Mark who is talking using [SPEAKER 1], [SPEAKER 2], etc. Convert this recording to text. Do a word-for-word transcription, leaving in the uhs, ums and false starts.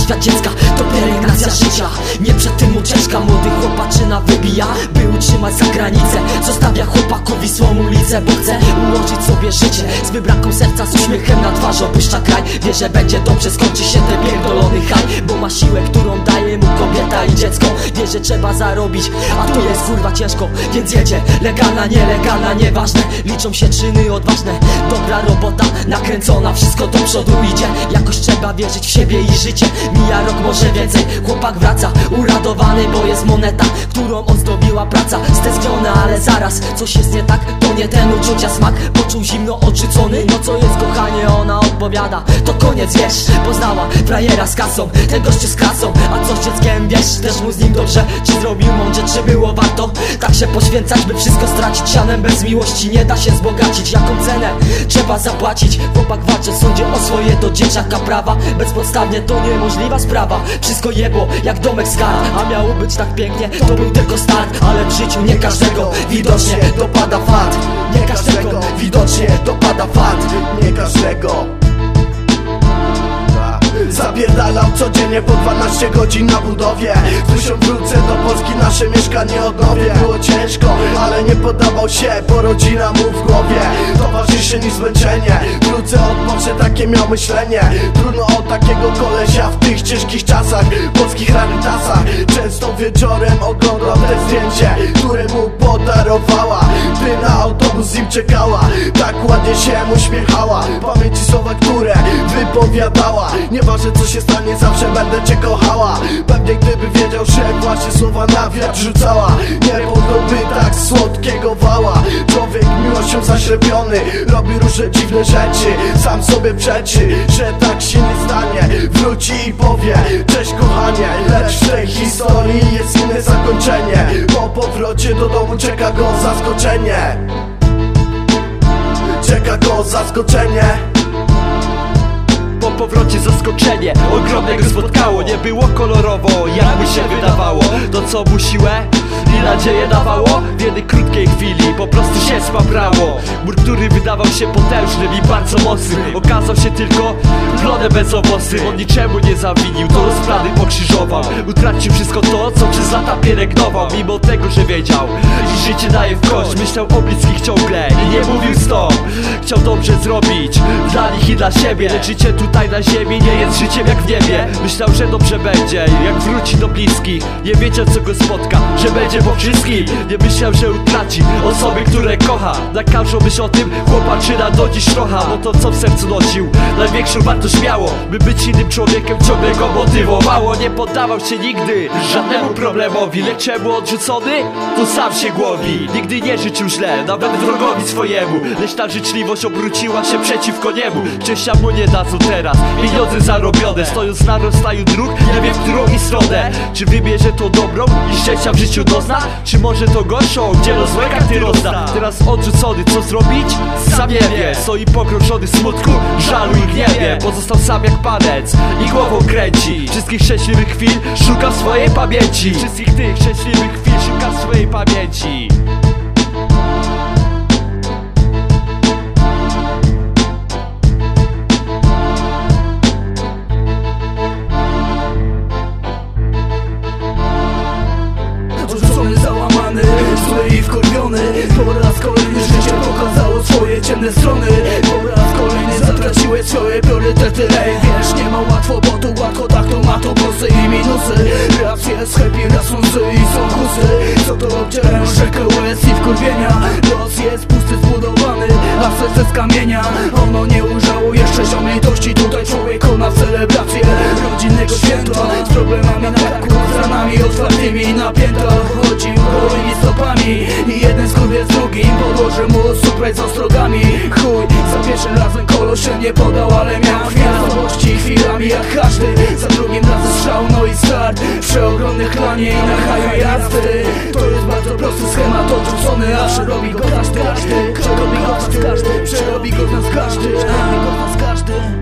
[SPEAKER 1] świat dziecka to pielęgnacja życia. Nie przed tym ucieczka, młody chłopaczyna wybija, by utrzymać za granicę. Zostawia chłopakowi swą ulicę, bo chce ułożyć sobie życie z wybranką serca, z uśmiechem na twarzy. Opuszcza kraj, wie, że będzie dobrze, skończy się ten pierdolony haj, bo ma siłę, którą daje mu kobieta i dziecko. Wie, że trzeba zarobić, a tu jest kurwa ciężko, więc jedzie. Legalna, nielegalna, nieważne, liczą się czyny odważne. Dobra robota, nakręcona, wszystko do przodu idzie. Jakoś trzeba wierzyć w siebie i życie. Mija rok, może więcej, chłopak wraca uradowany, bo jest moneta, którą ozdobiła praca. Stęskniona, ale zaraz coś jest nie tak, to nie ten uczucia smak. Poczuł zimno odrzucony, no co jest kochanie, ona odpowiada, to koniec, wiesz. Poznała frajera z kasą, ten gościu z klasą, a co z dzieckiem, wiesz. Też mu z nim dobrze, czy zrobił mądrze, czy było warto tak się poświęcać, by wszystko stracić. Sianem bez miłości nie da się wzbogacić. Jaką cenę trzeba zapłacić? Chłopak walczy w sądzie o swoje do dzieciaka prawa. Bezpodstawnie to niemożliwa sprawa. Wszystko jebło jak domek z kart, a miało być tak pięknie, to był tylko start. Ale w życiu nie każdego widocznie dopada fart. Nie każdego widocznie dopada fart.
[SPEAKER 2] Nie każdego. Zapierdalał codziennie po dwanaście godzin na budowie. Tu się wrócę do Polski, nasze mieszkanie odnowię. Było ciężko, ale nie poddawał się, bo rodzina mu w głowie towarzyszy mi zmęczenie. Wrócę, odpocznę, takie miał myślenie. Trudno o takiego kolesia w tych ciężkich czasach, polskich rarytasach. Często wieczorem oglądał te zdjęcie, które mu podarowała, gdy na autobus z nim czekała. Tak ładnie się uśmiechała, pamięci słowa, które wypowiadała. Nieważne co się stanie, zawsze będę cię kochała. Pewnie gdyby wiedział, że właśnie słowa na wiatr rzucała, nie mogłoby tak słodkiego wała. Człowiek miłością zaślepiony robi różne dziwne rzeczy, sam sobie przeczy, że tak się nie stanie. Wróci i powie, cześć kochanie, lecz w tej historii jest inne zakończenie. Po powrocie do domu czeka go zaskoczenie. Czeka go zaskoczenie.
[SPEAKER 3] Po powrocie zaskoczenie ogromne go spotkało. Nie było kolorowo, jak mu się wydawało. To co mu siłę i nadzieję dawało, w jednej krótkiej chwili po prostu się spaprało. Mur, który wydawał się potężnym i bardzo mocnym, okazał się tylko plonem bezowocnym. On niczemu nie zawinił, to rozplany pokrzyżował. Utracił wszystko to, co przez lata pielęgnował. Mimo tego, że wiedział, że życie daje w kość, myślał o bliskich ciągle i nie mówił stop. Chciał dobrze zrobić dla nich i dla siebie, lecz życie tutaj na ziemi nie jest życiem jak w niebie. Myślał, że dobrze będzie, jak wróci do bliskich. Nie wiedział co go spotka, że będzie po wszystkim. Nie myślał, że utraci osoby, które kocha. Na każdą myśl o tym chłopaczyna do dziś trocha, bo to co w sercu nosił największą wartość miało, by być innym człowiekiem ciągle go motywowało. Nie poddawał się nigdy żadnemu problemowi, lecz czemu odrzucony, to sam się głowi. Nigdy nie życzył źle, nawet wrogowi swojemu, lecz ta życzliwość obróciła się przeciwko niemu. Szczęścia mu nie dadzą teraz, pieniądze zarobione, stojąc na rozstaju dróg, nie wiem w którą i stronę. Czy wybierze to dobrą i szczęścia w życiu dozna, czy może to gorszą, gdzie rozłe karty rozda. Teraz odrzucony, co zrobić? Sam nie wie. Stoi pogrążony w smutku, żalu i gniewie. Pozostał sam jak panec i głową kręci. Wszystkich szczęśliwych chwil szuka w swojej pamięci. Wszystkich tych szczęśliwych chwil szuka w swojej pamięci.
[SPEAKER 2] Załamany, zły i wkurwiony, po raz kolejny życie pokazało swoje ciemne strony. Po raz kolejny zatraciłeś swoje priorytety. Ej, wiesz, nie ma łatwo, bo tu gładko, tak to ma to plusy i minusy. Raz jest happy, raz są łzy i są kusy. Co to obcierają rzekę łez i wkurwienia. Los jest pusty, zbudowany, a serce z kamienia. Ono nie ujrzało jeszcze ziomitości. Tutaj człowiek kona w celebrację rodzinnego święta, z problemami na karku, z ranami otwartymi na piętach. Chodził gołymi stopami i jeden skurwiec z drugim podłożył mu surprise z ostrogami. Chuj, za pierwszym razem kolo się nie podał, ale miał chwilę złości, chwilami jak każdy. Za drugim razem strzał, no i start w przeogromnych klanie i na haju jazdy. To jest bardzo prosty schemat odrzucony, a przerobi go każdy. Przerobi go z nas każdy, przerobi go z nas każdy, przerobi go z nas każdy.